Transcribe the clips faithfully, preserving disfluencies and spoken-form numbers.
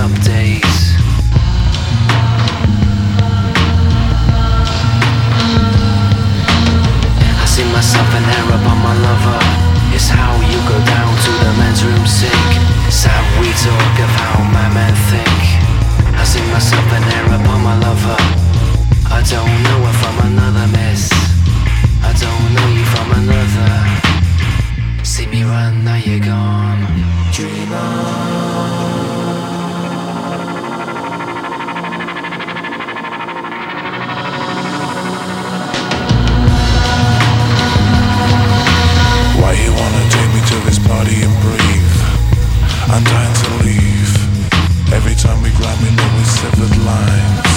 updates. I see myself in hair up on my lover. It's how you go down to the men's room sink. It's how we talk of how my men think. I see myself in hair up on my lover. I don't know her from another miss. I don't know you from another. See me run, now you're gone. Dream on. Why you wanna take me to this party and breathe? I'm dying to leave. Every time we grind, we know we severed lines.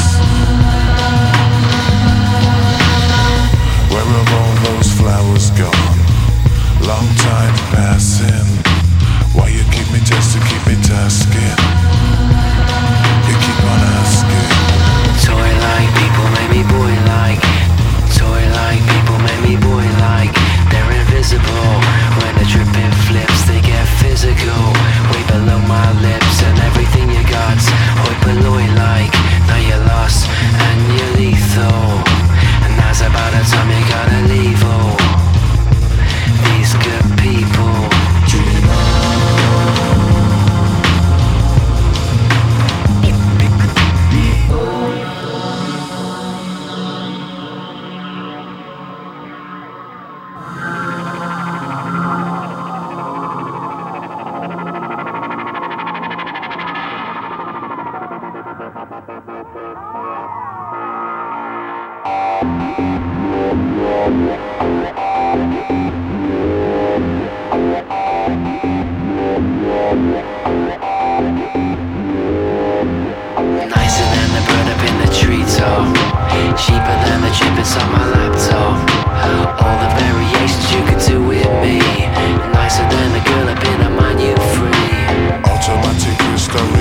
Where have all those flowers gone? Long time passing. Why you keep me tested, keep me tasking? You keep on asking. Toy like people make me boy like. Toy like people make me boy like. They're invisible. When the dripping flips, they get physical. Way below my lips and everything you got. Hoi polloi like. Now you're lost and you're lethal. And now's about the time you gotta leave. Oh, these good people. Dream on. Nicer than the bird up in the treetop. Cheaper than the chip inside my laptop. All the variations you could do with me. Nicer than the girl up in a mind you free. Automatic crystal